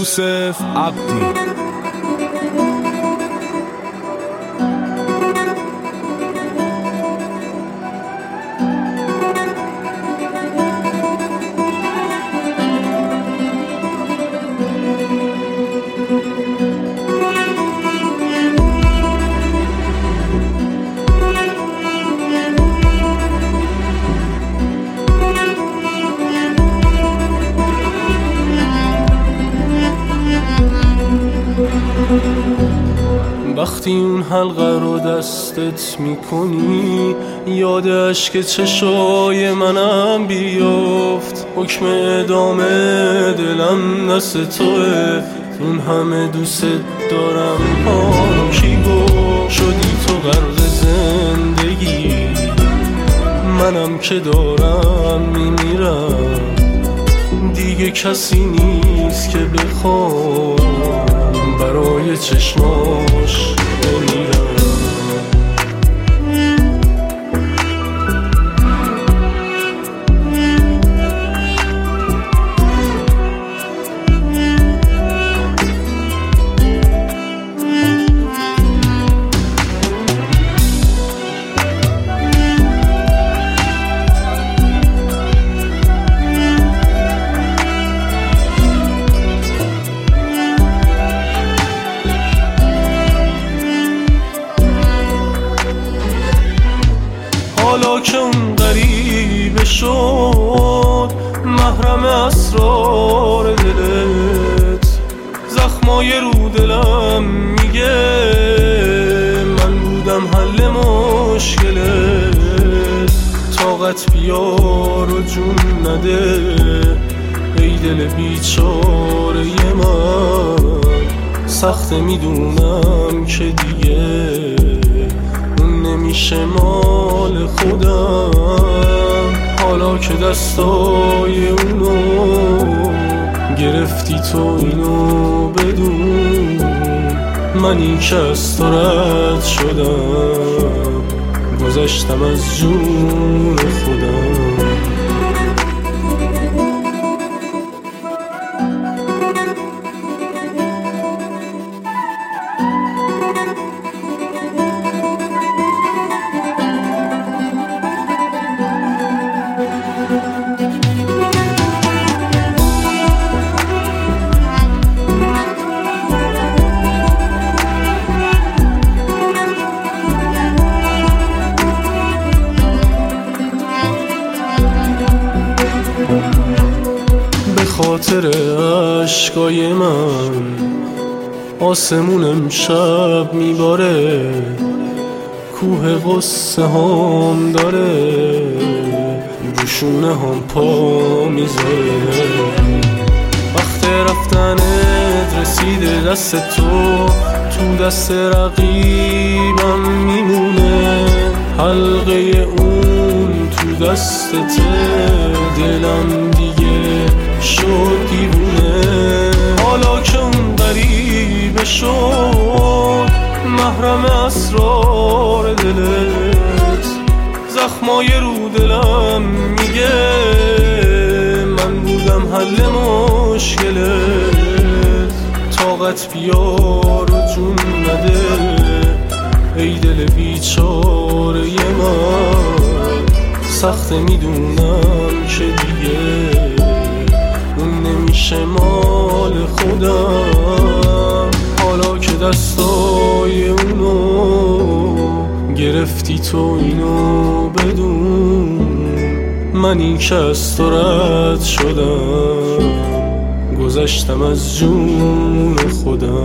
یوسف عبدی. وقتی اون حلقه رو دستت میکنی یادش که چشای منم بیافت، حکم ادامه دلم دست توه، اون همه دوست دارم. کی گفت شدی تو غرق زندگی، منم که دارم میمیرم، دیگه کسی نیست که بخوام برای چشماش بمیرم. حالا که اون غریبه شد محرم اسرار دلت، زخمای رو دلم میگه من بودم حل مشکلت. طاقت بیار و جون نده ای دل بیچاره من، سخته میدونم که دیگه نمیشه مال خودم. حالا که دستای اونو گرفتی تو اینو بدون، منی که از تو رد شدم گذشتم از جون خودم. به خاطر عشقای من آسمون امشب میباره، کوه غصه هم داره روشونه هم پا میذاره. وقت رفتنت رسیده دست تو دست رقیبم میمونه، حلقه اون تو دستت، دلم دیگه شد دیوونه. حالا که اون غریبه شد محرم اسرار دلت، زخمای رو دلم میگه من بودم حل مشکلت. طاقت بیار و جون نده ای دل بیچاره من، سخته میدونم که دیگه اون نمیشه مال خودم. حالا که دستای اونو گرفتی تو اینو بدون، منی که از تو رد شدم گذشتم از جون خودم.